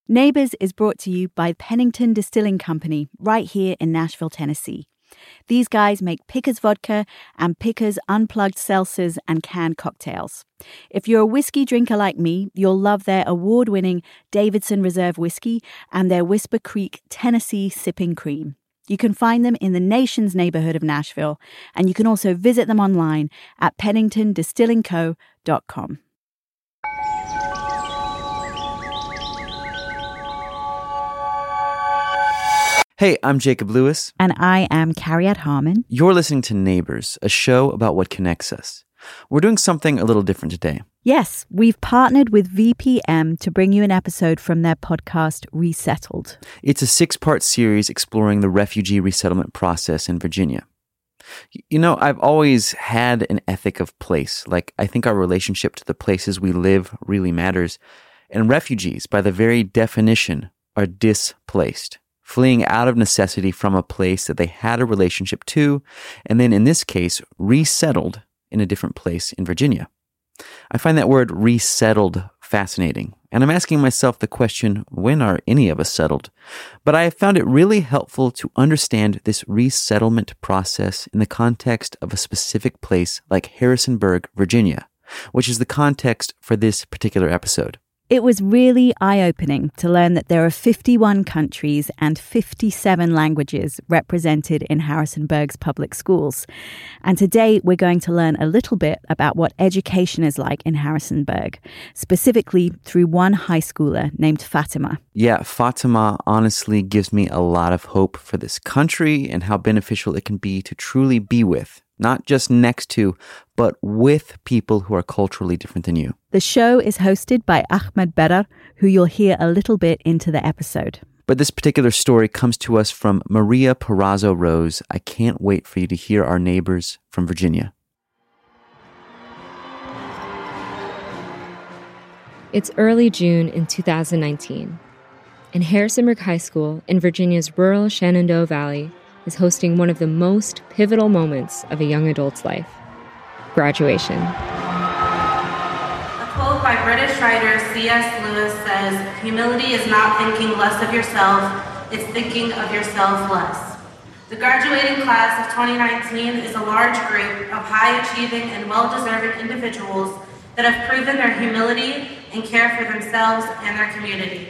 Neighbors is brought to you by Pennington Distilling Company right here in Nashville, Tennessee. These guys make Pickers Vodka and Pickers Unplugged Seltzers and canned cocktails. If you're a whiskey drinker like me, you'll love their award-winning Davidson Reserve Whiskey and their Whisper Creek Tennessee Sipping Cream. You can find them in the nation's neighborhood of Nashville, and you can also visit them online at penningtondistillingco.com. Hey, I'm Jacob Lewis. And I am Carrie-Anne Harmon. You're listening to Neighbors, a show about what connects us. We're doing something a little different today. Yes, we've partnered with VPM to bring you an episode from their podcast, Resettled. It's a 6-part series exploring the refugee resettlement process in Virginia. You know, I've always had an ethic of place. Like, I think our relationship to the places we live really matters. And refugees, by the very definition, are displaced, fleeing out of necessity from a place that they had a relationship to, and then in this case, resettled in a different place in Virginia. I find that word resettled fascinating, and I'm asking myself the question, when are any of us settled? But I have found it really helpful to understand this resettlement process in the context of a specific place like Harrisonburg, Virginia, which is the context for this particular episode. It was really eye-opening to learn that there are 51 countries and 57 languages represented in Harrisonburg's public schools. And today we're going to learn a little bit about what education is like in Harrisonburg, specifically through one high schooler named Fatima. Yeah, Fatima honestly gives me a lot of hope for this country and how beneficial it can be to truly be with, not just next to, but with people who are culturally different than you. The show is hosted by Ahmed Berar, who you'll hear a little bit into the episode. But this particular story comes to us from Maria Perazzo Rose. I can't wait for you to hear our neighbors from Virginia. It's early June in 2019, and Harrisonburg High School in Virginia's rural Shenandoah Valley is hosting one of the most pivotal moments of a young adult's life: graduation. A quote by British writer C.S. Lewis says, "Humility is not thinking less of yourself, it's thinking of yourself less." The graduating class of 2019 is a large group of high-achieving and well-deserving individuals that have proven their humility and care for themselves and their community.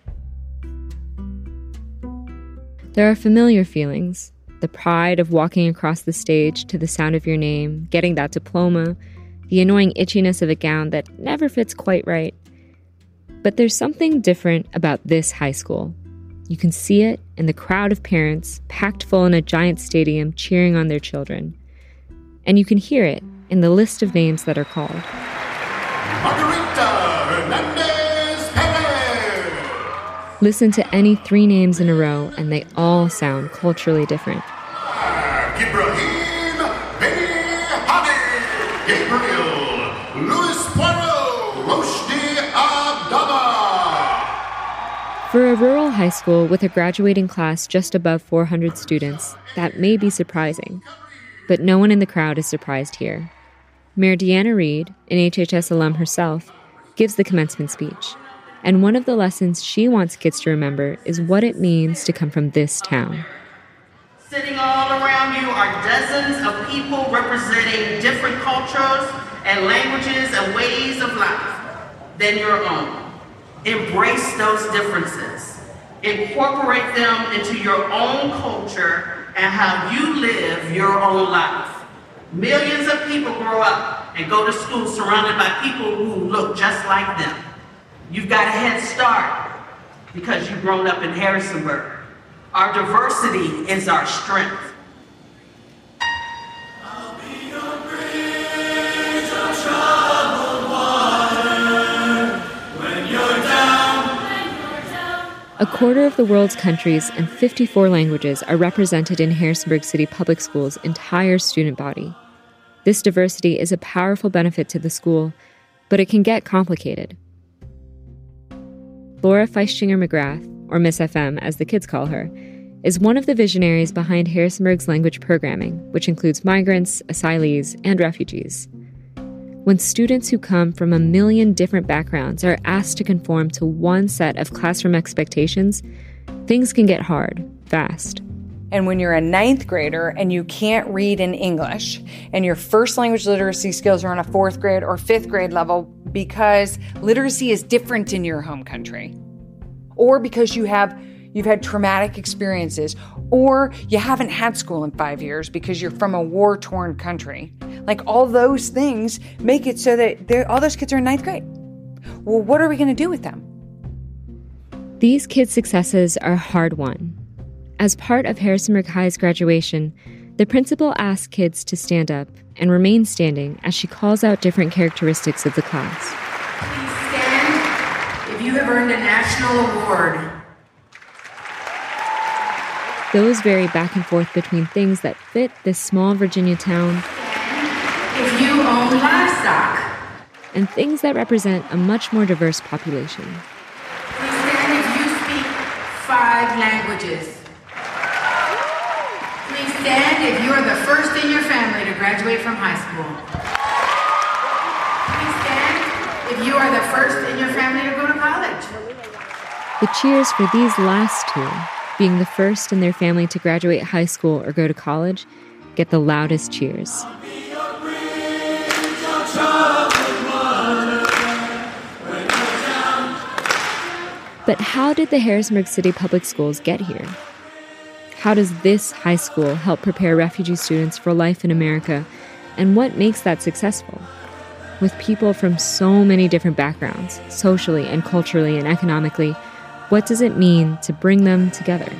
There are familiar feelings: the pride of walking across the stage to the sound of your name, getting that diploma, the annoying itchiness of a gown that never fits quite right. But there's something different about this high school. You can see it in the crowd of parents packed full in a giant stadium cheering on their children. And you can hear it in the list of names that are called. Listen to any 3 names in a row, and they all sound culturally different. Ibrahim Beni Hadi, Gabriel, Luis Poirot, Roshdi Abdallah. For a rural high school with a graduating class just above 400 students, that may be surprising. But no one in the crowd is surprised here. Mayor Deanna Reed, an HHS alum herself, gives the commencement speech. And one of the lessons she wants kids to remember is what it means to come from this town. Sitting all around you are dozens of people representing different cultures and languages and ways of life than your own. Embrace those differences. Incorporate them into your own culture and how you live your own life. Millions of people grow up and go to school surrounded by people who look just like them. You've got a head start because you've grown up in Harrisonburg. Our diversity is our strength. I'll be your bridge of troubled water when you're down. A quarter of the world's countries and 54 languages are represented in Harrisonburg City Public Schools' entire student body. This diversity is a powerful benefit to the school, but it can get complicated. Laura Feistinger-McGrath, or Miss FM as the kids call her, is one of the visionaries behind Harrisonburg's language programming, which includes migrants, asylees, and refugees. When students who come from a million different backgrounds are asked to conform to one set of classroom expectations, things can get hard fast. And when you're a ninth grader and you can't read in English and your first language literacy skills are on a fourth grade or fifth grade level because literacy is different in your home country, or because you've had traumatic experiences, or you haven't had school in 5 years because you're from a war-torn country. Like, all those things make it so that all those kids are in ninth grade. Well, what are we going to do with them? These kids' successes are hard-won. As part of Harrisonburg High's graduation, the principal asks kids to stand up and remain standing as she calls out different characteristics of the class. Please stand if you have earned a national award. Those vary back and forth between things that fit this small Virginia town If you own livestock. and things that represent a much more diverse population. Please stand if you speak 5 languages. Please stand if you are the first in your family to graduate from high school. Please stand if you are the first in your family to go to college. The cheers for these last two, being the first in their family to graduate high school or go to college, get the loudest cheers. But how did the Harrisonburg City Public Schools get here? How does this high school help prepare refugee students for life in America, and what makes that successful? With people from so many different backgrounds, socially and culturally and economically, what does it mean to bring them together?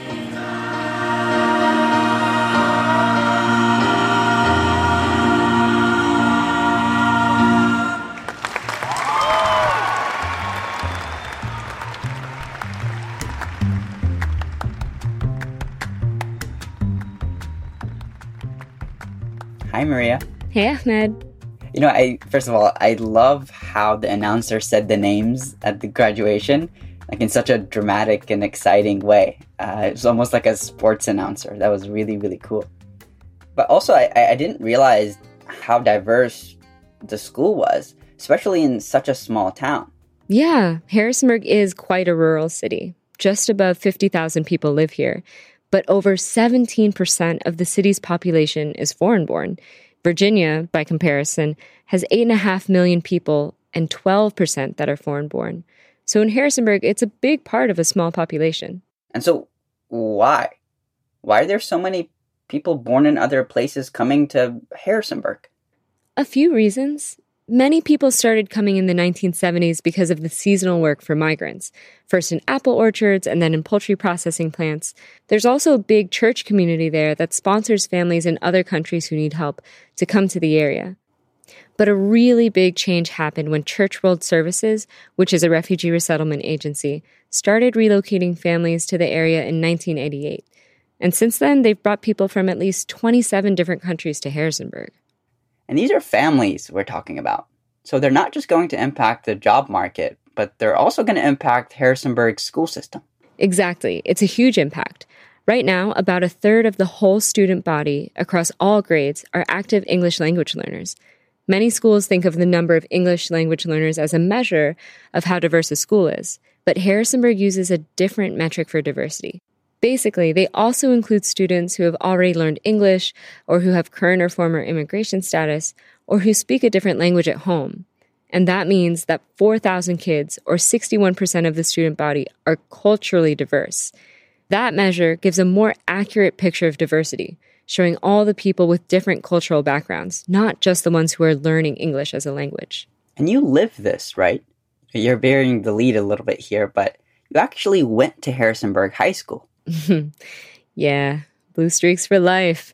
Hi, Maria. Hey, Ahmed. First of all, I love how the announcer said the names at the graduation, like in such a dramatic and exciting way. It was almost like a sports announcer. That was really, really cool. But also, I didn't realize how diverse the school was, especially in such a small town. Yeah, Harrisonburg is quite a rural city. Just above 50,000 people live here, but over 17% of the city's population is foreign-born. Virginia, by comparison, has 8.5 million people and 12% that are foreign-born. So in Harrisonburg, it's a big part of a small population. And so why? Why are there so many people born in other places coming to Harrisonburg? A few reasons. Many people started coming in the 1970s because of the seasonal work for migrants, first in apple orchards and then in poultry processing plants. There's also a big church community there that sponsors families in other countries who need help to come to the area. But a really big change happened when Church World Services, which is a refugee resettlement agency, started relocating families to the area in 1988. And since then, they've brought people from at least 27 different countries to Harrisonburg. And these are families we're talking about. So they're not just going to impact the job market, but they're also going to impact Harrisonburg's school system. Exactly. It's a huge impact. Right now, about a third of the whole student body across all grades are active English language learners. Many schools think of the number of English language learners as a measure of how diverse a school is, but Harrisonburg uses a different metric for diversity. Basically, they also include students who have already learned English or who have current or former immigration status or who speak a different language at home. And that means that 4,000 kids, or 61% of the student body, are culturally diverse. That measure gives a more accurate picture of diversity, showing all the people with different cultural backgrounds, not just the ones who are learning English as a language. And you live this, right? You're bearing the lead a little bit here, but you actually went to Harrisonburg High School. Yeah, blue streaks for life.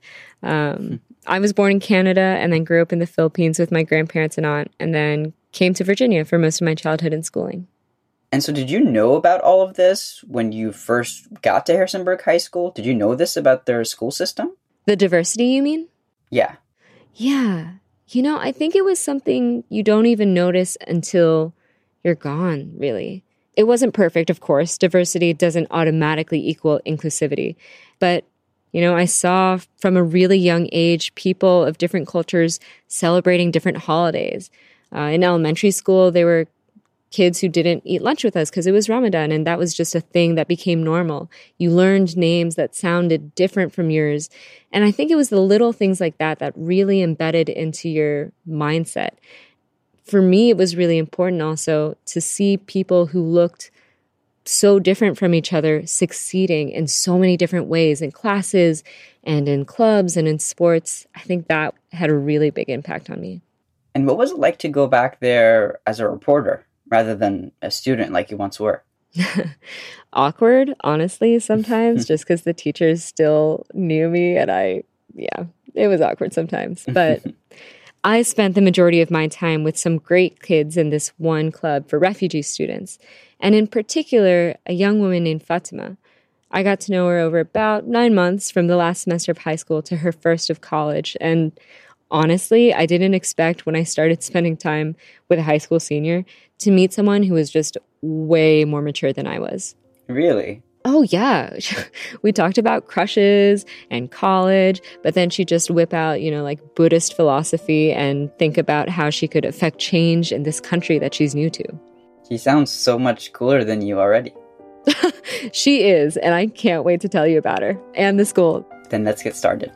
I was born in Canada and then grew up in the Philippines with my grandparents and aunt, and then came to Virginia for most of my childhood and schooling. And so did you know about all of this when you first got to Harrisonburg High School? Did you know this about their school system? The diversity, you mean? Yeah. Yeah. I think it was something you don't even notice until you're gone, really. It wasn't perfect, of course. Diversity doesn't automatically equal inclusivity. But, I saw from a really young age people of different cultures celebrating different holidays. In elementary school, there were kids who didn't eat lunch with us because it was Ramadan, and that was just a thing that became normal. You learned names that sounded different from yours. And I think it was the little things like that that really embedded into your mindset. For me, it was really important also to see people who looked so different from each other succeeding in so many different ways in classes and in clubs and in sports. I think that had a really big impact on me. And what was it like to go back there as a reporter rather than a student like you once were? Awkward, honestly, sometimes, just because the teachers still knew me, and it was awkward sometimes. But I spent the majority of my time with some great kids in this one club for refugee students, and in particular, a young woman named Fatima. I got to know her over about 9 months, from the last semester of high school to her first of college, and honestly, I didn't expect when I started spending time with a high school senior to meet someone who was just way more mature than I was. Really? Oh, yeah. We talked about crushes and college, but then she'd just whip out, like Buddhist philosophy and think about how she could affect change in this country that she's new to. She sounds so much cooler than you already. She is, and I can't wait to tell you about her and the school. Then let's get started.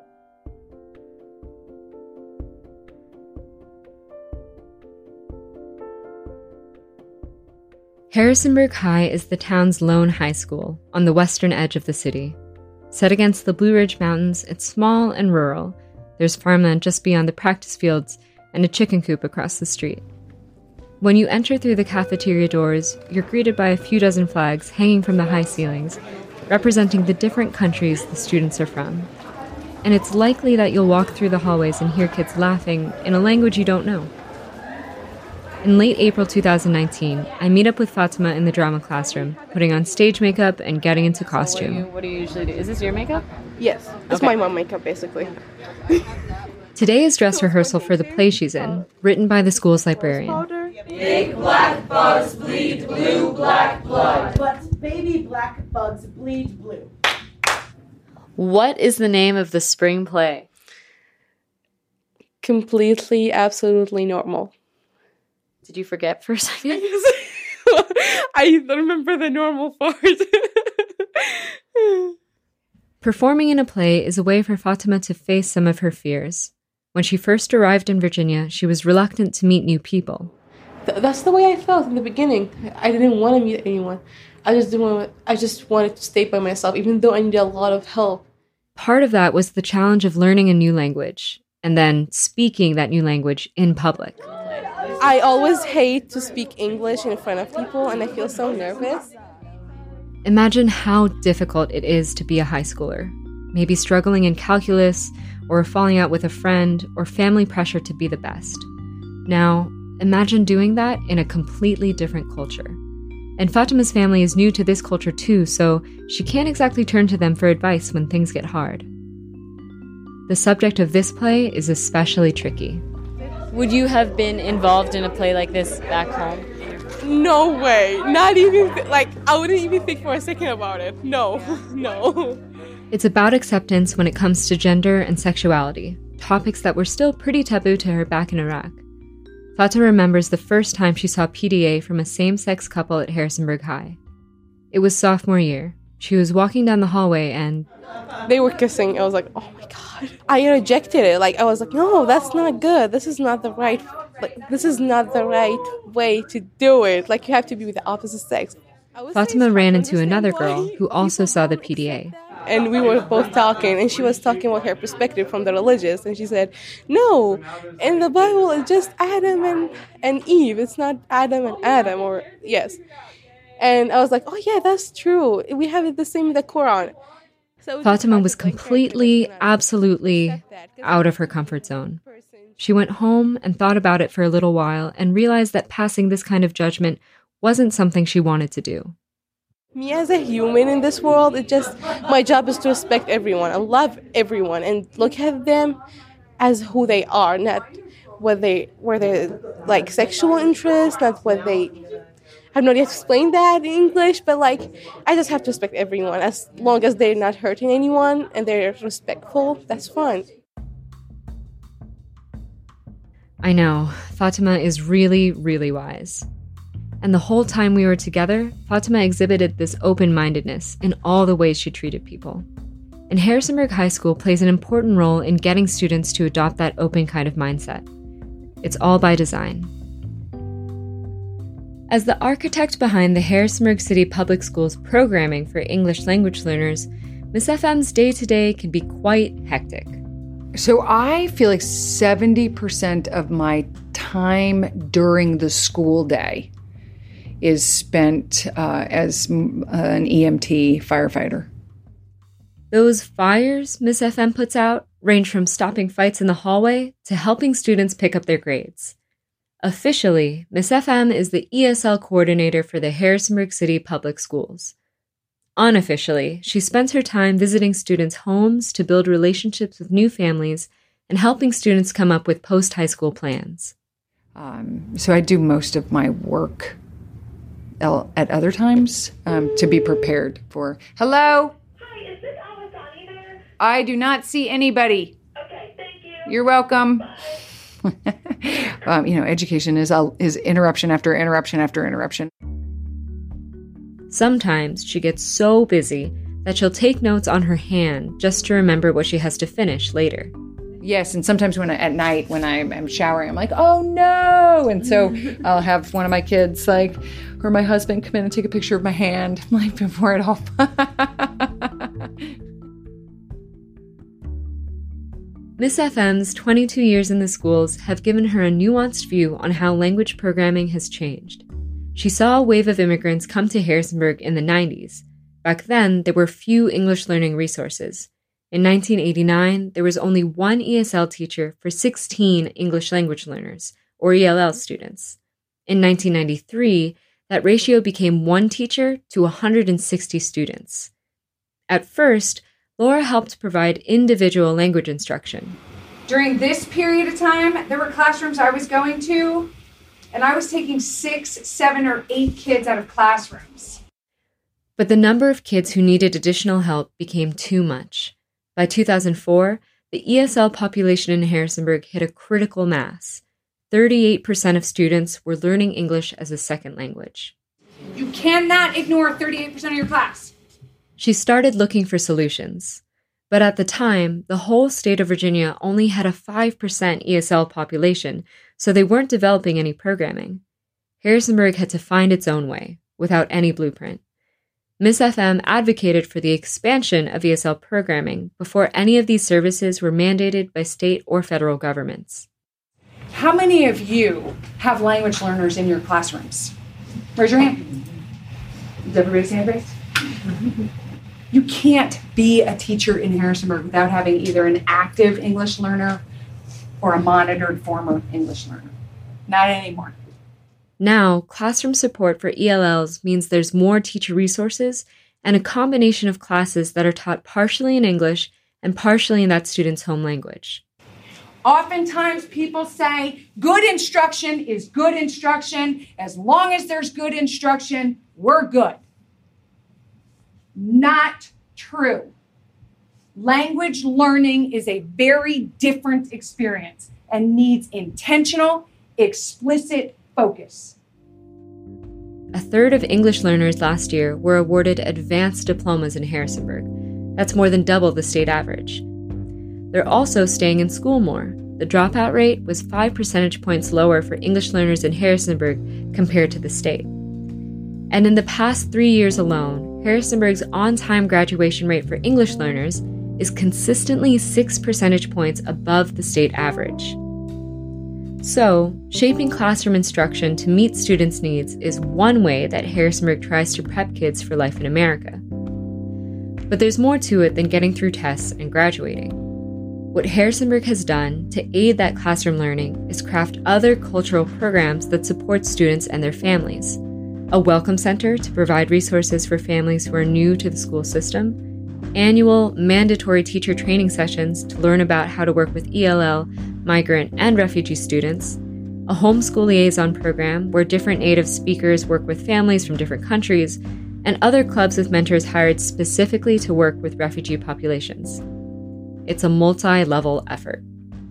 Harrisonburg High is the town's lone high school on the western edge of the city. Set against the Blue Ridge Mountains, it's small and rural. There's farmland just beyond the practice fields and a chicken coop across the street. When you enter through the cafeteria doors, you're greeted by a few dozen flags hanging from the high ceilings, representing the different countries the students are from. And it's likely that you'll walk through the hallways and hear kids laughing in a language you don't know. In late April 2019, I meet up with Fatima in the drama classroom, putting on stage makeup and getting into costume. What do you usually do? Is this your makeup? Yes, it's my mom makeup, basically. Today is dress rehearsal for the play she's in, written by the school's librarian. Big black bugs bleed blue black blood. But baby black bugs bleed blue. What is the name of the spring play? Completely, absolutely normal. Did you forget for a second? I don't remember the normal part. Performing in a play is a way for Fatima to face some of her fears. When she first arrived in Virginia, she was reluctant to meet new people. That's the way I felt in the beginning. I didn't want to meet anyone. I just wanted to stay by myself, even though I needed a lot of help. Part of that was the challenge of learning a new language, and then speaking that new language in public. I always hate to speak English in front of people, and I feel so nervous. Imagine how difficult it is to be a high schooler, maybe struggling in calculus, or falling out with a friend, or family pressure to be the best. Now, imagine doing that in a completely different culture. And Fatima's family is new to this culture too, so she can't exactly turn to them for advice when things get hard. The subject of this play is especially tricky. Would you have been involved in a play like this back home? No way. Not even, I wouldn't even think for a second about it. No. It's about acceptance when it comes to gender and sexuality, topics that were still pretty taboo to her back in Iraq. Fatima remembers the first time she saw PDA from a same-sex couple at Harrisonburg High. It was sophomore year. She was walking down the hallway and they were kissing. I was like, oh my God. I rejected it. I was like, no, that's not good. This is not the right way to do it. You have to be with the opposite sex. Fatima ran into another girl who also saw the PDA. And we were both talking, and she was talking about her perspective from the religious, and she said, no, in the Bible it's just Adam and Eve. It's not Adam and Adam, or yes. And I was like, oh yeah, that's true. We have it the same in the Quran. So Fatima was completely, absolutely out of her comfort zone. She went home and thought about it for a little while and realized that passing this kind of judgment wasn't something she wanted to do. Me as a human in this world, my job is to respect everyone. I love everyone and look at them as who they are, not where they sexual interest, not what they. have no idea how to explain that in English, but like, I just have to respect everyone as long as they're not hurting anyone and they're respectful. That's fine. I know, Fatima is really, really wise. And the whole time we were together, Fatima exhibited this open-mindedness in all the ways she treated people. And Harrisonburg High School plays an important role in getting students to adopt that open kind of mindset. It's all by design. As the architect behind the Harrisonburg City Public Schools programming for English language learners, Miss FM's day-to-day can be quite hectic. So I feel like 70% of my time during the school day is spent as an EMT firefighter. Those fires Miss FM puts out range from stopping fights in the hallway to helping students pick up their grades. Officially, Miss FM is the ESL coordinator for the Harrisonburg City Public Schools. Unofficially, she spends her time visiting students' homes to build relationships with new families and helping students come up with post-high school plans. So I do most of my work at other times to be prepared for. Hello? Hi, is this Awasani there? I do not see anybody. Okay, thank you. You're welcome. Education is interruption after interruption after interruption. Sometimes she gets so busy that she'll take notes on her hand just to remember what she has to finish later. Yes, and sometimes at night when I'm showering, I'm like, oh no! And so I'll have one of my kids, or my husband come in and take a picture of my hand, before it all. Miss FM's 22 years in the schools have given her a nuanced view on how language programming has changed. She saw a wave of immigrants come to Harrisonburg in the 90s. Back then, there were few English learning resources. In 1989, there was only one ESL teacher for 16 English language learners, or ELL students. In 1993, that ratio became one teacher to 160 students. At first, Laura helped provide individual language instruction. During this period of time, there were classrooms I was going to, and I was taking 6, 7, or 8 kids out of classrooms. But the number of kids who needed additional help became too much. By 2004, the ESL population in Harrisonburg hit a critical mass. 38% of students were learning English as a second language. You cannot ignore 38% of your class. She started looking for solutions. But at the time, the whole state of Virginia only had a 5% ESL population, so they weren't developing any programming. Harrisonburg had to find its own way, without any blueprint. Miss FM advocated for the expansion of ESL programming before any of these services were mandated by state or federal governments. How many of you have language learners in your classrooms? Raise your hand. Is everybody hand raised? You can't be a teacher in Harrisonburg without having either an active English learner or a monitored former English learner. Not anymore. Now, classroom support for ELLs means there's more teacher resources and a combination of classes that are taught partially in English and partially in that student's home language. Oftentimes people say good instruction is good instruction. As long as there's good instruction, we're good. Not true. Language learning is a very different experience and needs intentional, explicit focus. A third of English learners last year were awarded advanced diplomas in Harrisonburg. That's more than double the state average. They're also staying in school more. The dropout rate was 5 percentage points lower for English learners in Harrisonburg compared to the state. And in the past 3 years alone, Harrisonburg's on-time graduation rate for English learners is consistently 6 percentage points above the state average. So, shaping classroom instruction to meet students' needs is one way that Harrisonburg tries to prep kids for life in America. But there's more to it than getting through tests and graduating. What Harrisonburg has done to aid that classroom learning is craft other cultural programs that support students and their families. A welcome center to provide resources for families who are new to the school system, annual mandatory teacher training sessions to learn about how to work with ELL, migrant, and refugee students, a homeschool liaison program where different native speakers work with families from different countries, and other clubs with mentors hired specifically to work with refugee populations. It's a multi-level effort.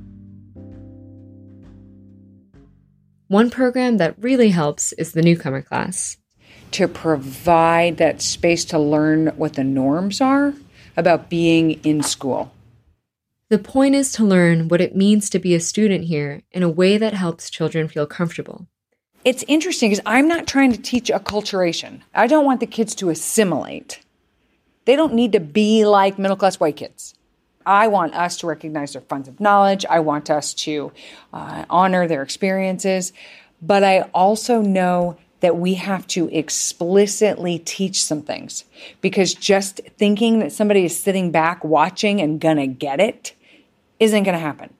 One program that really helps is the newcomer class. To provide that space to learn what the norms are about being in school. The point is to learn what it means to be a student here in a way that helps children feel comfortable. It's interesting because I'm not trying to teach acculturation. I don't want the kids to assimilate. They don't need to be like middle-class white kids. I want us to recognize their funds of knowledge. I want us to honor their experiences. But I also know that we have to explicitly teach some things, because just thinking that somebody is sitting back watching and gonna get it isn't gonna happen.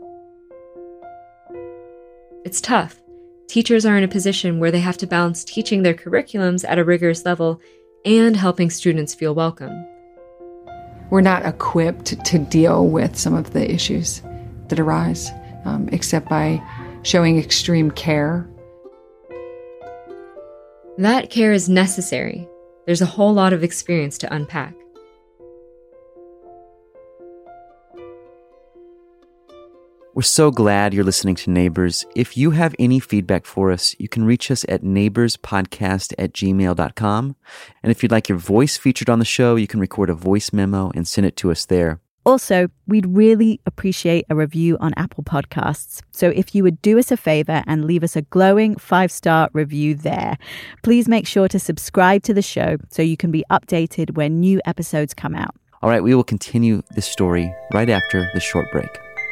It's tough. Teachers are in a position where they have to balance teaching their curriculums at a rigorous level and helping students feel welcome. We're not equipped to deal with some of the issues that arise, except by showing extreme care. That care is necessary. There's a whole lot of experience to unpack. We're so glad you're listening to Neighbors. If you have any feedback for us, you can reach us at neighborspodcast@gmail.com. And if you'd like your voice featured on the show, you can record a voice memo and send it to us there. Also, we'd really appreciate a review on Apple Podcasts. So if you would do us a favor and leave us a glowing 5-star review there, please make sure to subscribe to the show so you can be updated when new episodes come out. All right, we will continue this story right after this short break.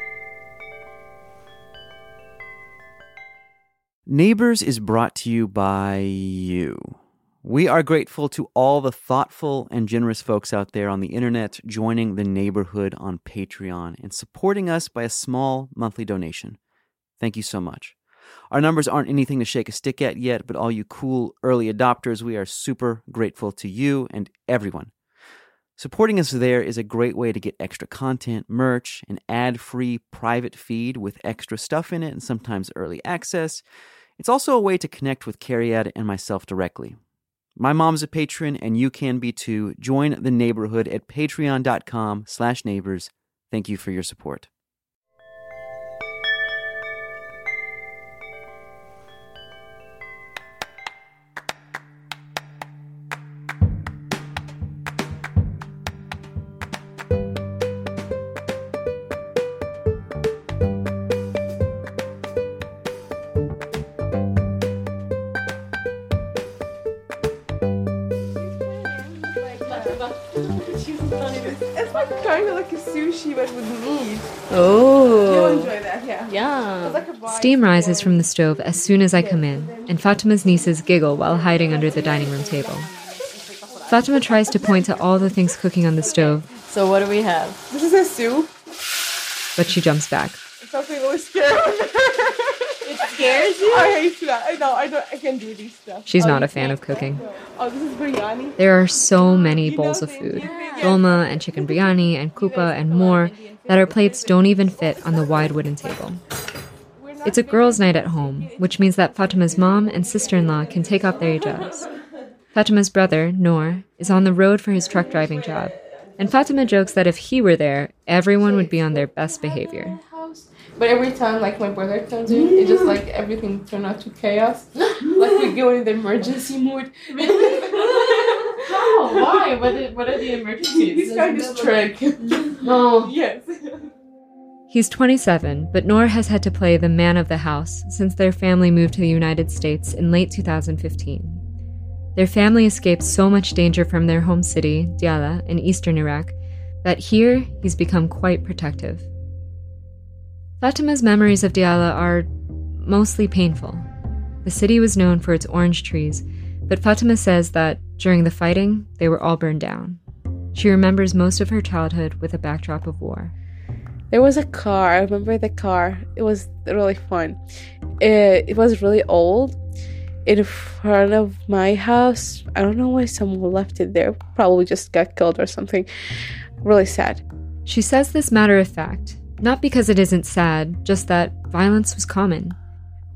Neighbors is brought to you by you. We are grateful to all the thoughtful and generous folks out there on the internet joining the neighborhood on Patreon and supporting us by a small monthly donation. Thank you so much. Our numbers aren't anything to shake a stick at yet, but all you cool early adopters, we are super grateful to you and everyone. Supporting us there is a great way to get extra content, merch, an ad-free private feed with extra stuff in it and sometimes early access. It's also a way to connect with Cariad and myself directly. My mom's a patron, and you can be too. Join the neighborhood at patreon.com/neighbors. Thank you for your support. It's like kind of like a sushi, but with meat. Oh. You'll enjoy that, yeah. Yum. Steam rises from the stove as soon as I come in, and Fatima's nieces giggle while hiding under the dining room table. Fatima tries to point to all the things cooking on the stove. So what do we have? This is a soup. But she jumps back. Something really scary. It scares you? I hate that. I can't do these stuff. She's not a fan of cooking. Oh, this is biryani? There are so many bowls of food. Dolma and chicken biryani and kupa and more that our plates don't even fit on the wide wooden table. It's a girls' night at home, which means that Fatima's mom and sister-in-law can take off their hijabs. Fatima's brother, Noor, is on the road for his truck driving job, and Fatima jokes that if he were there, everyone would be on their best behavior. But every time, like, my brother comes in, it just, like, everything turned out to chaos. Like, we go in the emergency mode. How? Why? What are the emergencies? This guy is trick. Oh. Yes. He's 27, but Noor has had to play the man of the house since their family moved to the United States in late 2015. Their family escaped so much danger from their home city, Diyala, in eastern Iraq, that here he's become quite protective. Fatima's memories of Diyala are mostly painful. The city was known for its orange trees, but Fatima says that during the fighting, they were all burned down. She remembers most of her childhood with a backdrop of war. There was a car. I remember the car. It was really fun. It was really old. In front of my house. I don't know why someone left it there. Probably just got killed or something. Really sad. She says this matter of fact, not because it isn't sad, just that violence was common.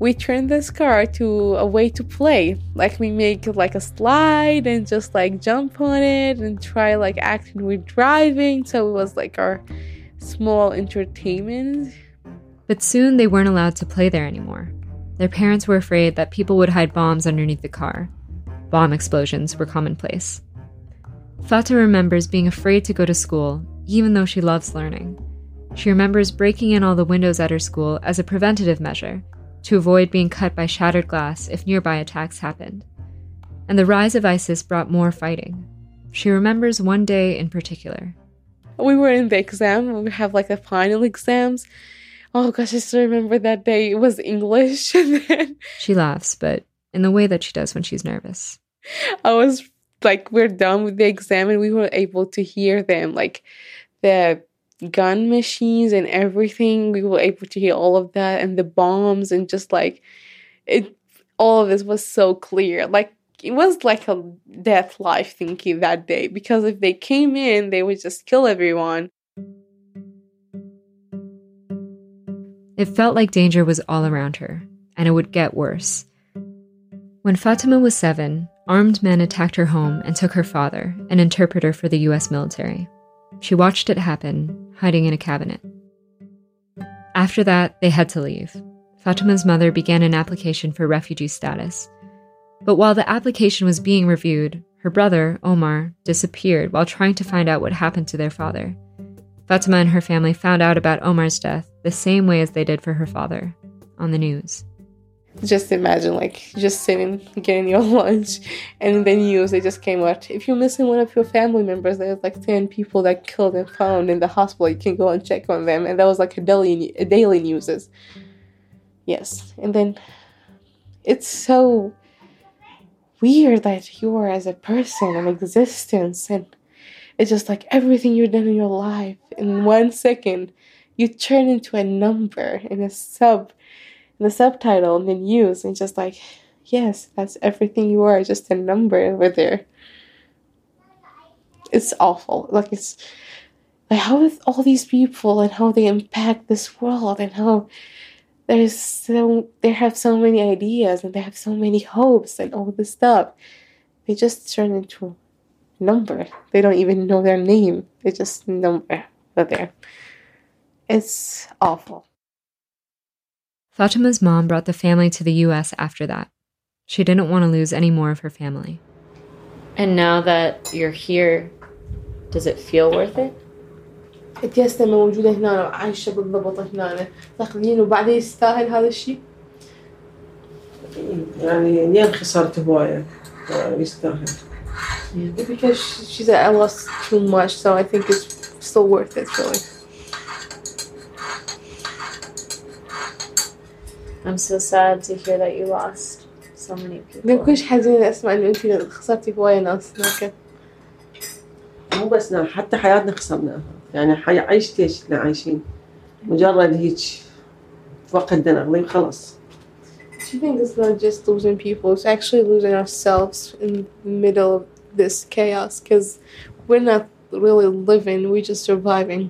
we turned this car to a way to play. Like we make like a slide and just like jump on it and try like acting we're driving. So it was like our small entertainment. But soon they weren't allowed to play there anymore. Their parents were afraid that people would hide bombs underneath the car. Bomb explosions were commonplace. Fatima remembers being afraid to go to school, even though she loves learning. She remembers breaking in all the windows at her school as a preventative measure to avoid being cut by shattered glass if nearby attacks happened. And the rise of ISIS brought more fighting. She remembers one day in particular. We were in the exam. We have like the final exams. Oh gosh, I still remember that day. It was English. And then She laughs, but in the way that she does when she's nervous. I was like, we're done with the exam and we were able to hear them, like the gun machines and everything. We were able to hear all of that and the bombs and just like it. All of this was so clear. Like it was like a death life thinking that day, because if they came in, they would just kill everyone. It felt like danger was all around her, and it would get worse. When Fatima was 7, armed men attacked her home and took her father, an interpreter for the U.S. military. She watched it happen, hiding in a cabinet. After that, they had to leave. Fatima's mother began an application for refugee status. But while the application was being reviewed, her brother, Omar, disappeared while trying to find out what happened to their father. Fatima and her family found out about Omar's death the same way as they did for her father, on the news. Just imagine, like, just sitting, getting your lunch, and in the news, they just came out. If you're missing one of your family members, there's like 10 people that killed and found in the hospital. You can go and check on them. And that was like a daily news. Yes. And then it's so weird that you are as a person, an existence, and it's just like everything you've done in your life, in 1 second, you turn into a number in the subtitle in the news, and just like, yes, that's everything you are, just a number over there. It's awful. Like, it's like, how with all these people and how they impact this world, and how they have so many ideas and they have so many hopes and all this stuff, they just turn into a number. They don't even know their name. They just number there. It's awful. Fatima's mom brought the family to the U.S. after that. She didn't want to lose any more of her family. And now that you're here, does it feel worth it? التياس لما موجودة هنا وعايشة بالضبط هنا تقدين وبعدين يستاهل هذا الشيء؟ يعني اليوم خسرت هواية يستاهل. Because she said I lost too much, so I think it's still worth it, really. I'm so sad to hear that you lost so many people. ما كنتش حزينة أسمع إنه أنتِ خسرتي هواية ناس هناك. مو بس حتى حياتنا خسرناها، يعني عشت ايش احنا عايشين، مجرد هيك فقدنا أغلب خلاص. She thinks it's not just losing people, it's actually losing ourselves in the middle of this chaos, because we're not really living, we're just surviving.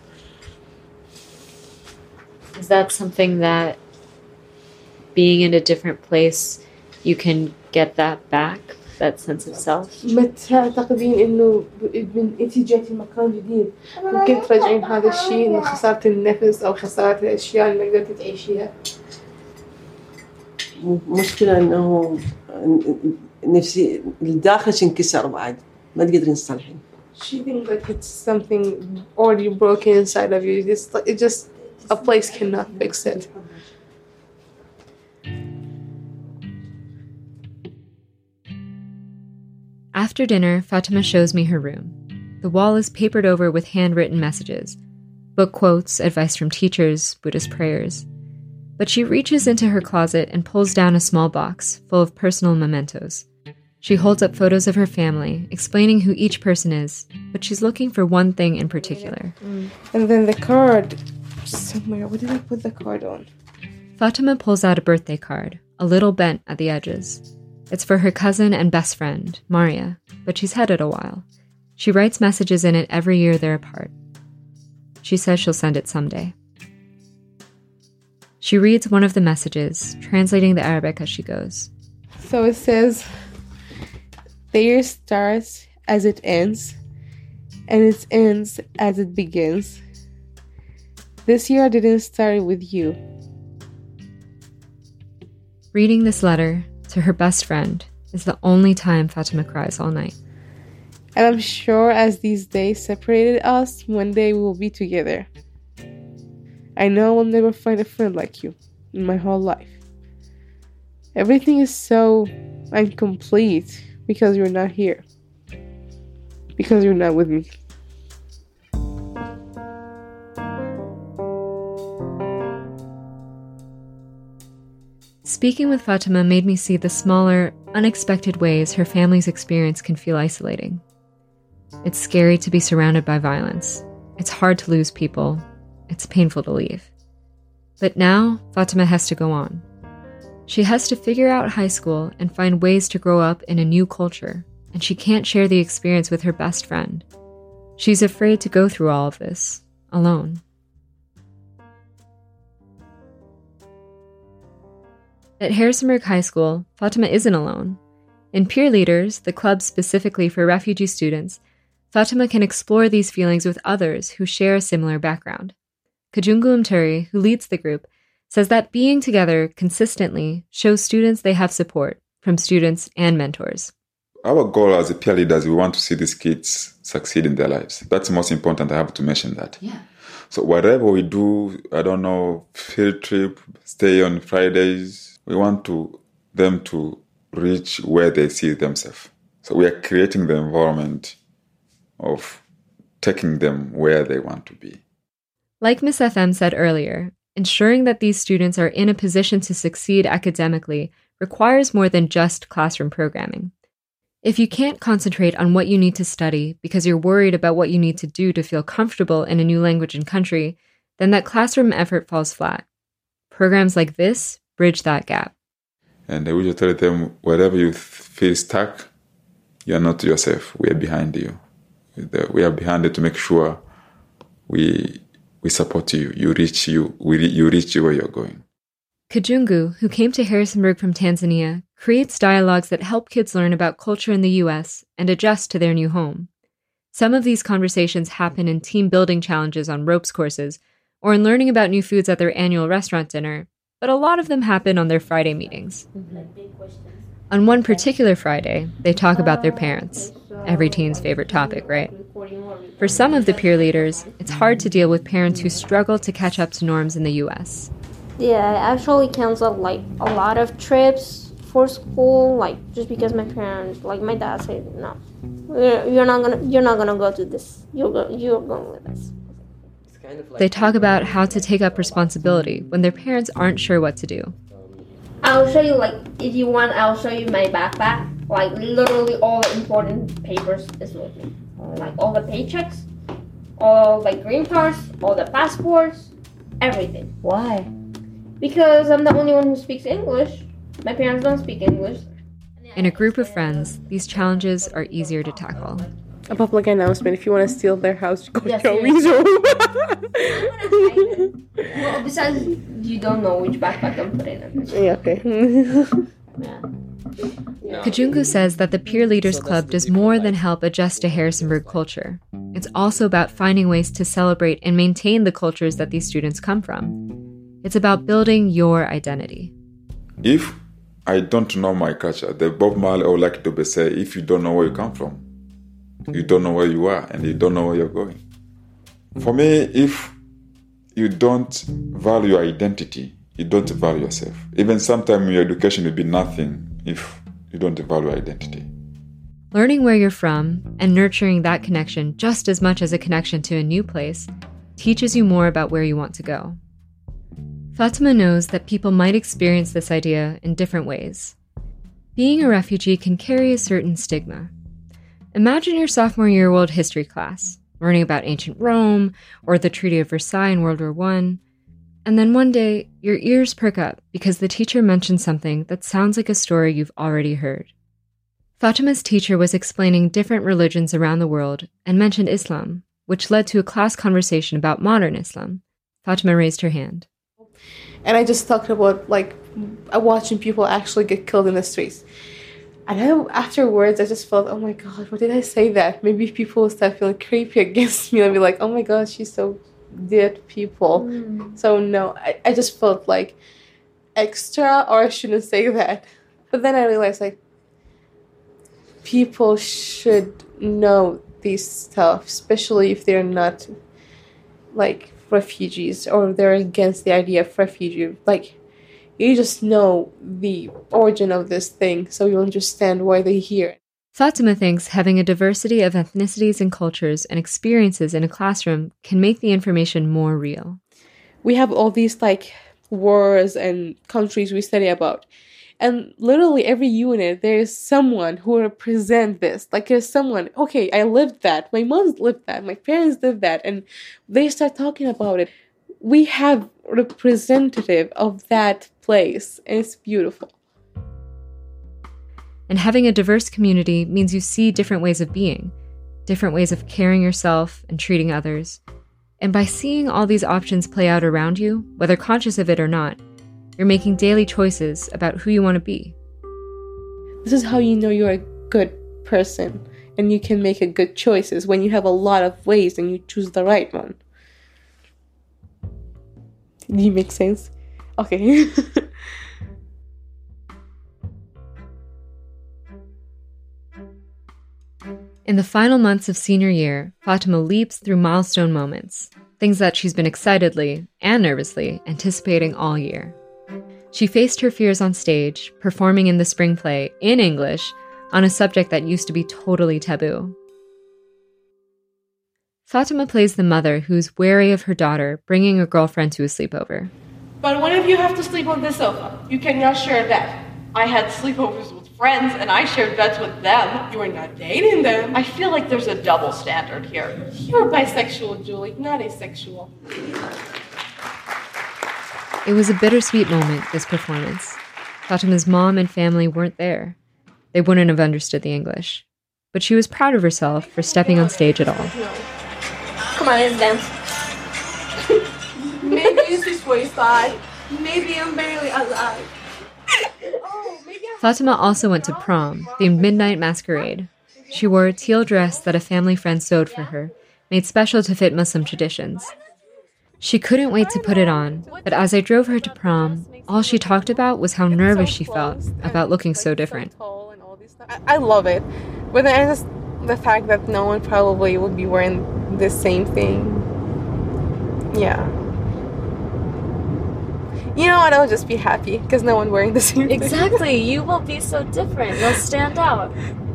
Is that something that being in a different place, you can get that back, that sense of self? متى تعتقدين إنه أنتِ جيتي مكان جديد ممكن ترجعين هذا الشيء، إنه خسارة النفس أو خسارة الأشياء اللي ما قدرتي تعيشيها؟ مشكلة إنه نفسي الداخل انكسر بعد ما تقدرين تصلحين. She thinks like it's something already broken inside of you. It's just a place cannot fix it. After dinner, Fatima shows me her room. The wall is papered over with handwritten messages, book quotes, advice from teachers, Buddhist prayers. But she reaches into her closet and pulls down a small box full of personal mementos. She holds up photos of her family, explaining who each person is, but she's looking for one thing in particular. And then the card somewhere. What did I put the card on? Fatima pulls out a birthday card, a little bent at the edges. It's for her cousin and best friend, Maria, but she's had it a while. She writes messages in it every year they're apart. She says she'll send it someday. She reads one of the messages, translating the Arabic as she goes. So it says, the year starts as it ends, and it ends as it begins. This year didn't start with you. Reading this letter to her best friend is the only time Fatima cries all night. And I'm sure as these days separated us, one day we will be together. I know I'll never find a friend like you in my whole life. Everything is so incomplete because you're not here. Because you're not with me. Speaking with Fatima made me see the smaller, unexpected ways her family's experience can feel isolating. It's scary to be surrounded by violence. It's hard to lose people. It's painful to leave. But now, Fatima has to go on. She has to figure out high school and find ways to grow up in a new culture, and she can't share the experience with her best friend. She's afraid to go through all of this alone. At Harrisonburg High School, Fatima isn't alone. In Peer Leaders, the club specifically for refugee students, Fatima can explore these feelings with others who share a similar background. Kajungu Mturi, who leads the group, says that being together consistently shows students they have support from students and mentors. Our goal as a peer leaders, we want to see these kids succeed in their lives. That's most important. I have to mention that. Yeah. So whatever we do, I don't know, field trip, stay on Fridays, we want them to reach where they see themselves. So we are creating the environment of taking them where they want to be. Like Miss FM said earlier, ensuring that these students are in a position to succeed academically requires more than just classroom programming. If you can't concentrate on what you need to study because you're worried about what you need to do to feel comfortable in a new language and country, then that classroom effort falls flat. Programs like this bridge that gap. And we just tell them, wherever you feel stuck, you are not yourself. We are behind you. We are behind it to make sure we support you. You reach where you're going. Kajungu, who came to Harrisonburg from Tanzania, creates dialogues that help kids learn about culture in the U.S. and adjust to their new home. Some of these conversations happen in team building challenges on ropes courses or in learning about new foods at their annual restaurant dinner, but a lot of them happen on their Friday meetings. On one particular Friday, they talk about their parents. Every teen's favorite topic, right? For some of the peer leaders, it's hard to deal with parents who struggle to catch up to norms in the U.S. Yeah, I actually canceled like a lot of trips for school, like just because my parents, like my dad said, no, you're not gonna go to this. You're going with us. They talk about how to take up responsibility when their parents aren't sure what to do. I'll show you, like, if you want, I'll show you my backpack. Like, literally all the important papers is with me. Like, all the paychecks, all the green cards, all the passports, everything. Why? Because I'm the only one who speaks English. My parents don't speak English. In a group of friends, these challenges are easier to tackle. A public announcement: if you want to steal their house, go Yes, to Charlie's room. Well, besides, you don't know which backpack I'm putting in. Yeah, okay. Kajungu says that the Peer Leaders Club does more than help adjust to Harrisonburg culture. It's also about finding ways to celebrate and maintain the cultures that these students come from. It's about building your identity. If I don't know my culture, the Bob Marley would like to say, if you don't know where you come from, you don't know where you are and you don't know where you're going. For me, if you don't value your identity, you don't value yourself. Even sometimes your education will be nothing if you don't value identity. Learning where you're from and nurturing that connection just as much as a connection to a new place teaches you more about where you want to go. Fatima knows that people might experience this idea in different ways. Being a refugee can carry a certain stigma. Imagine your sophomore year world history class, learning about ancient Rome or the Treaty of Versailles in World War I, and then one day your ears perk up because the teacher mentioned something that sounds like a story you've already heard. Fatima's teacher was explaining different religions around the world and mentioned Islam, which led to a class conversation about modern Islam. Fatima raised her hand. And I just talked about like watching people actually get killed in the streets. And then afterwards, I just felt, oh my God, why did I say that? Maybe people will start feeling creepy against me and be like, oh my God, she's so dead people. So no, I just felt like extra, or I shouldn't say that. But then I realized like people should know this stuff, especially if they're not like refugees or they're against the idea of refugee. Like, you just know the origin of this thing, so you'll understand why they're here. Fatima thinks having a diversity of ethnicities and cultures and experiences in a classroom can make the information more real. We have all these like wars and countries we study about. And literally every unit, there's someone who represents this. Like there's someone, okay, I lived that. My mom's lived that. My parents did that. And they start talking about it. We have representative of that place, and it's beautiful. And having a diverse community means you see different ways of being, different ways of caring yourself and treating others. And by seeing all these options play out around you, whether conscious of it or not, you're making daily choices about who you want to be. This is how you know you're a good person, and you can make a good choices when you have a lot of ways and you choose the right one. Did you make sense? Okay. In the final months of senior year, Fatima leaps through milestone moments, things that she's been excitedly and nervously anticipating all year. She faced her fears on stage, performing in the spring play in English on a subject that used to be totally taboo. Fatima plays the mother who's wary of her daughter bringing a girlfriend to a sleepover. But one of you have to sleep on this sofa. You cannot share that. I had sleepovers with friends and I shared beds with them. You are not dating them. I feel like there's a double standard here. You're bisexual, Julie, not asexual. It was a bittersweet moment, this performance. Fatima's mom and family weren't there. They wouldn't have understood the English. But she was proud of herself for stepping on stage at all. Come on, let's dance. Maybe it's just wayside. Maybe I'm barely alive. Fatima also went to prom, themed midnight masquerade. She wore a teal dress that a family friend sewed for her, made special to fit Muslim traditions. She couldn't wait to put it on, but as I drove her to prom, all she talked about was how nervous she felt about looking so different. I love it. But then just the fact that no one probably would be wearing the same thing. Yeah. You know what? I'll just be happy because no one wearing the same thing. Exactly. You will be so different. You'll stand out.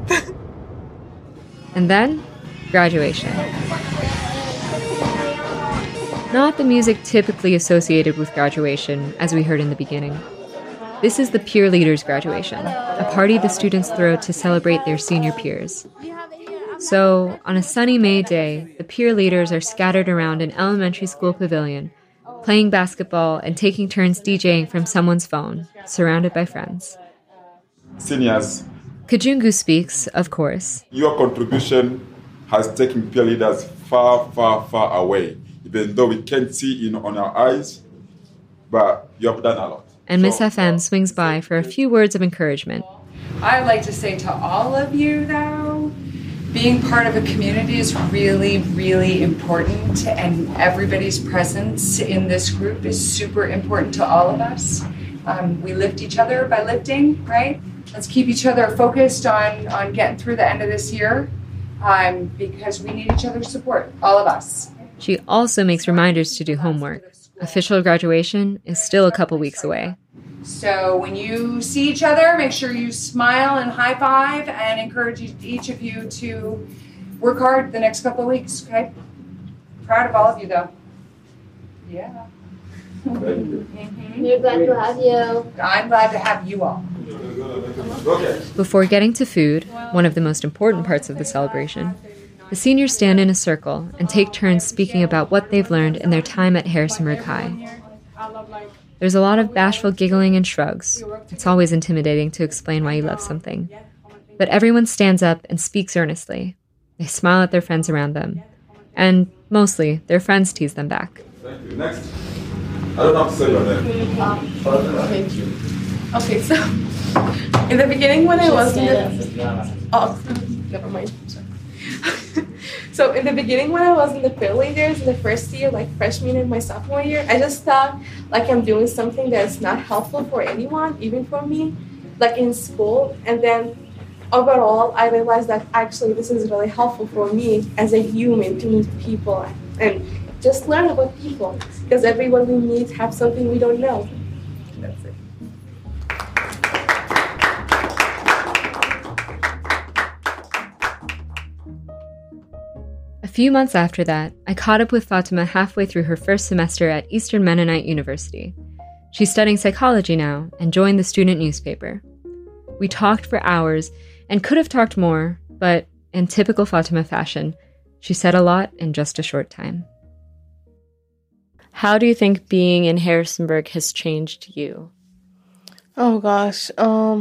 And then, graduation. Not the music typically associated with graduation, as we heard in the beginning. This is the peer leaders' graduation, a party the students throw to celebrate their senior peers. So, on a sunny May day, the peer leaders are scattered around an elementary school pavilion, playing basketball and taking turns DJing from someone's phone, surrounded by friends. Seniors, Kajungu speaks, of course. Your contribution has taken peer leaders far, far, far away, even though we can't see it on our eyes, but you have done a lot. And Miss FM swings by for a few words of encouragement. I'd like to say to all of you, though, being part of a community is really, really important, and everybody's presence in this group is super important to all of us. We lift each other by lifting, right? Let's keep each other focused on getting through the end of this year, because we need each other's support, all of us. She also makes reminders to do homework. Official graduation is still a couple weeks away. So when you see each other, make sure you smile and high five and encourage each of you to work hard the next couple of weeks, okay? Proud of all of you, though. Yeah. We're glad to have you. I'm glad to have you all. Before getting to food, one of the most important parts of the celebration, the seniors stand in a circle and take turns speaking about what they've learned in their time at Harrisonburg High. There's a lot of bashful giggling and shrugs. It's always intimidating to explain why you love something. But everyone stands up and speaks earnestly. They smile at their friends around them. And, mostly, their friends tease them back. Thank you. Next. I don't have to say your name. Thank you. Okay, so in the beginning when I was in never mind. Sorry. So in the beginning when I was in the field leaders in the first year, like freshman and my sophomore year, I just thought like I'm doing something that's not helpful for anyone, even for me, like in school. And then overall, I realized that actually this is really helpful for me as a human to meet people and just learn about people, because everyone we meet have something we don't know. That's it. A few months after that, I caught up with Fatima halfway through her first semester at Eastern Mennonite University. She's studying psychology now and joined the student newspaper. We talked for hours and could have talked more, but in typical Fatima fashion, she said a lot in just a short time. How do you think being in Harrisonburg has changed you? Oh gosh,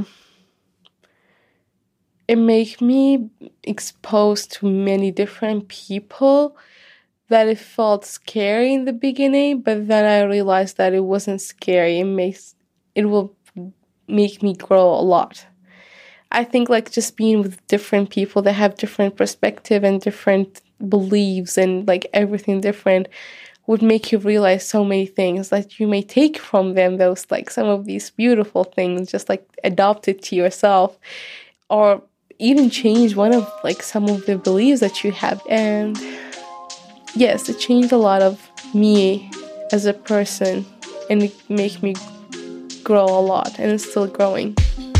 it made me exposed to many different people that it felt scary in the beginning, but then I realized that it wasn't scary. It will make me grow a lot. I think like just being with different people that have different perspective and different beliefs and like everything different would make you realize so many things that you may take from them, those like some of these beautiful things, just like adopt it to yourself, or even change one of like some of the beliefs that you have. And yes, it changed a lot of me as a person, and it made me grow a lot, and it's still growing.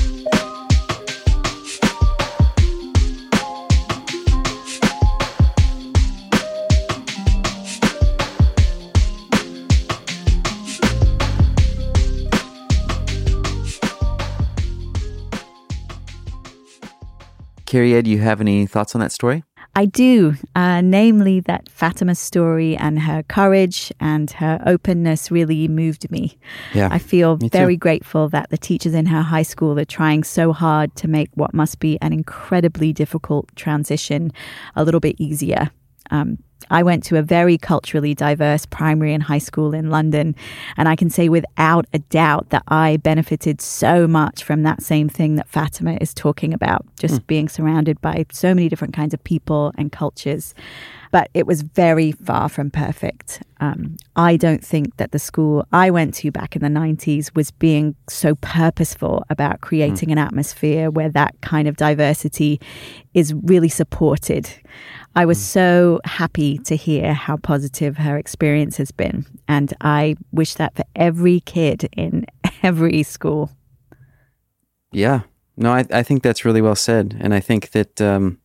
Carrie, do you have any thoughts on that story? I do, namely that Fatima's story and her courage and her openness really moved me. Yeah, I feel me very too. grateful that the teachers in her high school are trying so hard to make what must be an incredibly difficult transition a little bit easier. I went to a very culturally diverse primary and high school in London, and I can say without a doubt that I benefited so much from that same thing that Fatima is talking about, just being surrounded by so many different kinds of people and cultures. But it was very far from perfect. I don't think that the school I went to back in the 90s was being so purposeful about creating an atmosphere where that kind of diversity is really supported. I was so happy to hear how positive her experience has been. And I wish that for every kid in every school. Yeah. No, I think that's really well said. And I think that,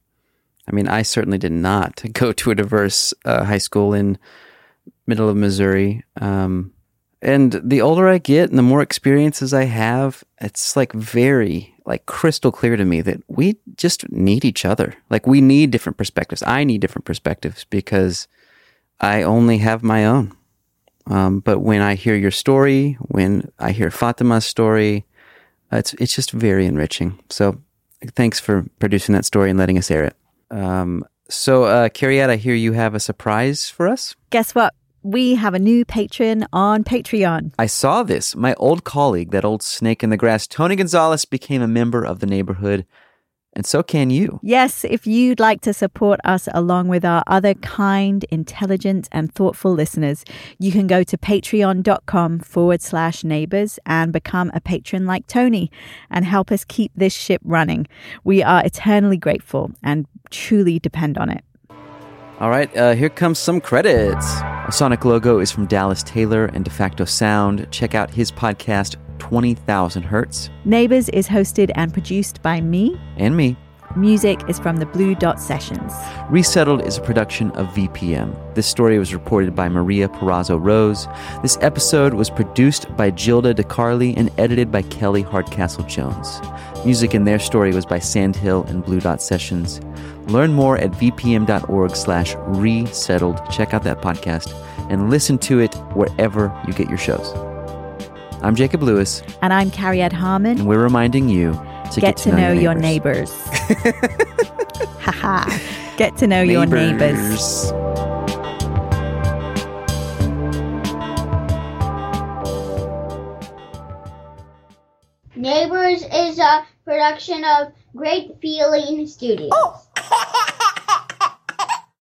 I certainly did not go to a diverse high school in middle of Missouri. And the older I get and the more experiences I have, it's like very crystal clear to me that we just need each other. Like we need different perspectives. I need different perspectives because I only have my own. But when I hear your story, when I hear Fatima's story, it's just very enriching. So thanks for producing that story and letting us air it. So Carrie, I hear you have a surprise for us. Guess what? We have a new patron on Patreon. I saw this. My old colleague, that old snake in the grass, Tony Gonzalez, became a member of the neighborhood. And so can you. Yes, if you'd like to support us along with our other kind, intelligent, and thoughtful listeners, you can go to patreon.com/neighbors and become a patron like Tony and help us keep this ship running. We are eternally grateful and truly depend on it. All right, here comes some credits. Our sonic logo is from Dallas Taylor and De Facto Sound. Check out his podcast, 20,000 Hertz. Neighbors is hosted and produced by me. And me. Music is from the Blue Dot Sessions. Resettled is a production of VPM. This story was reported by Maria Perazzo Rose. This episode was produced by Gilda DeCarli and edited by Kelly Hardcastle Jones. Music in their story was by Sandhill and Blue Dot Sessions. Learn more at vpm.org/resettled. Check out that podcast and listen to it wherever you get your shows. I'm Jacob Lewis. And I'm Carrie-Ann Harmon. And we're reminding you to get to know your neighbors. Haha. Get to know your neighbors. Neighbors is a production of Great Feeling Studios.